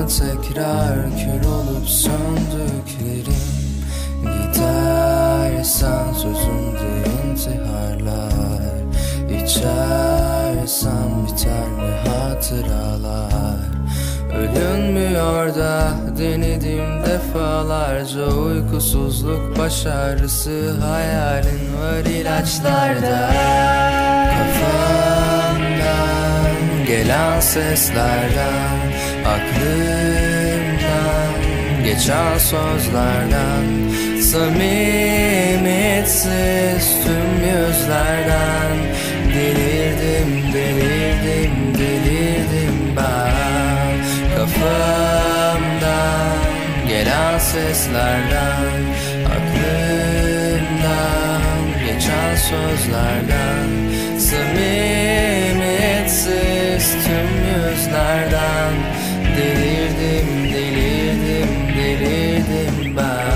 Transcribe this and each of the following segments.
mı tekrar kül olup söndüklerim? Gidersen sözümde intiharlar, İçersem biter mi hatıralar? Ölünmüyor da denedim defalarca, uykusuzluk, baş ağrısı, hayalin var ilaçlarda. Kafamdan gelen seslerden, aklımdan geçen sözlerden, samimiyetsiz tüm yüzlerden delirdim, delirdim, delirdim ben. Kafamdan gelen seslerden, aklımdan geçen sözlerden, samimiyetsiz tüm yüzlerden delirdim, delirdim, delirdim ben.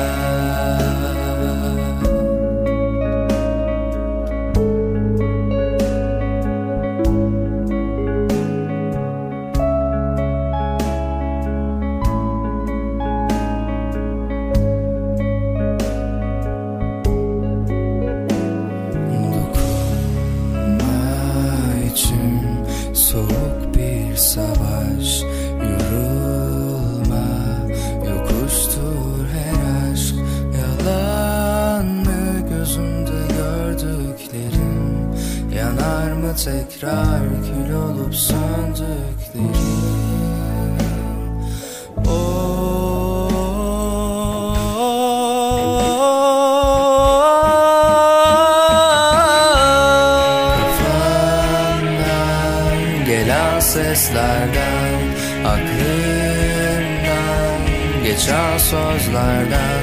Soğuk bir savaş, yorulma, yokuştur her aşk. Yalan mı gözümde gördüklerim? Yanar mı tekrar kül olup söndüklerim? Gelen seslerden, aklımdan geçen sözlerden,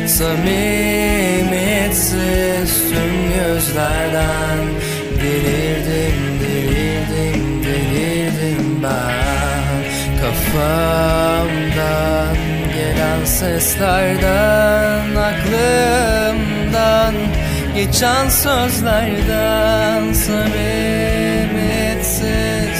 samimiyetsiz tüm yüzlerden delirdim, delirdim, delirdim ben. Kafamdan gelen seslerden, aklımdan geçen sözlerden, samimiyetsiz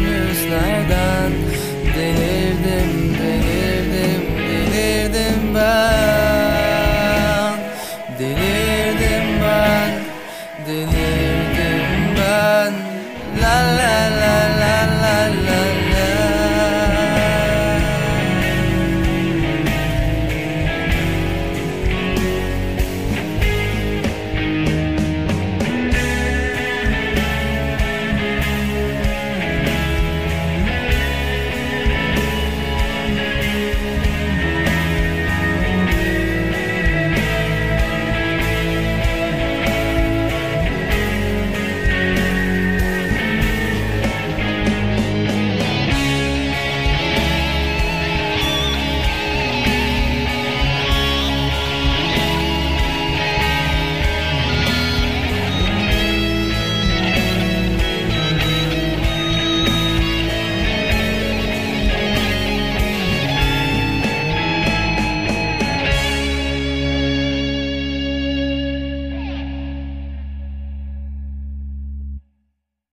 delirdim, delirdim, delirdim ben. Delirdim ben, delirdim.